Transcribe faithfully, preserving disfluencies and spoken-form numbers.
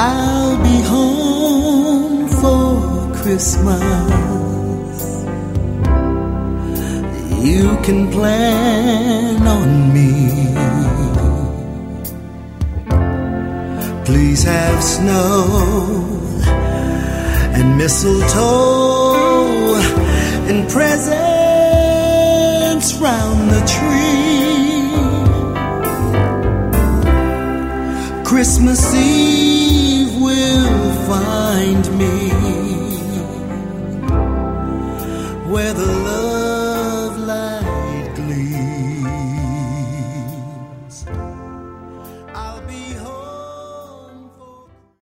I'll be home for Christmas. You can plan on me. Please have snow and mistletoe and presents round the tree. Christmas Eve